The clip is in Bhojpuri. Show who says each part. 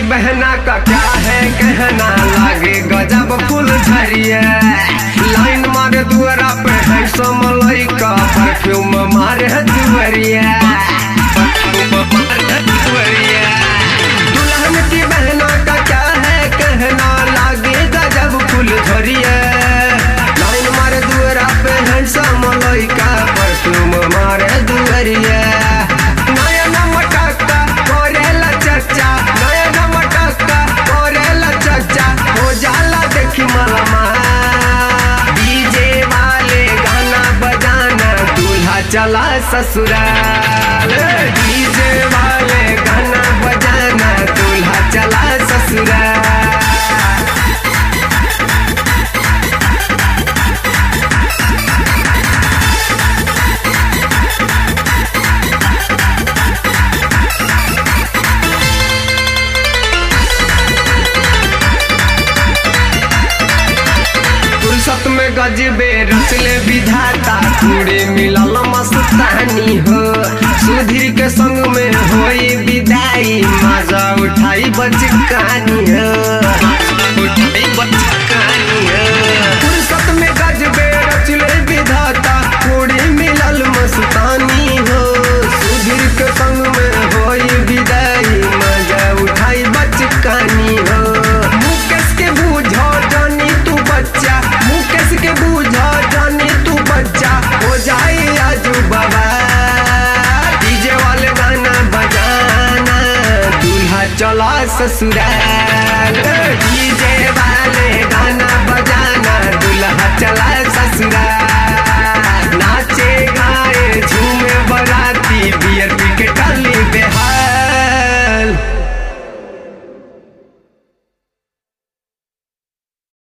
Speaker 1: बहना का क्या है कहना, लागे गजब फूल झरिया। लाइन मारे दुआरा पे है समलई का, परफ्यूम मारे दुआरिया। दुल्हन की बहना का क्या है कहना, लागे गजब फूल झरिया। लाइन मारे दुआरा पे है समलई का, परफ्यूम मारे दुआरिया। डीजे वाले गाना बजाना दूल्हा चला ससुराल, डीजे वाले गाना बजाना दूल्हा चला ससुराल। फुर्सत में गजबे रचले विधाता, पूरे मिलल मस्तानी हो। सुधीर के संग में होई विदाई, मजा उठाई बचकानी हो, उठाई बचकानी हो। फुर्सत में गजबे रचले विधाता, पूरे मिलल मस्तानी हो। सुधीर के संग में होई विदाई, मजा उठाई बचकानी हो। मुकेश के बूझो जानी तू बच्चा, मुकेश के बूझो जानी तू बच्चा, हो जाए आजू बाबा। डीजे वाले गाना बजाना दूल्हा चला ससुराल, डीजे वाले गाना बजाना दूल्हा चला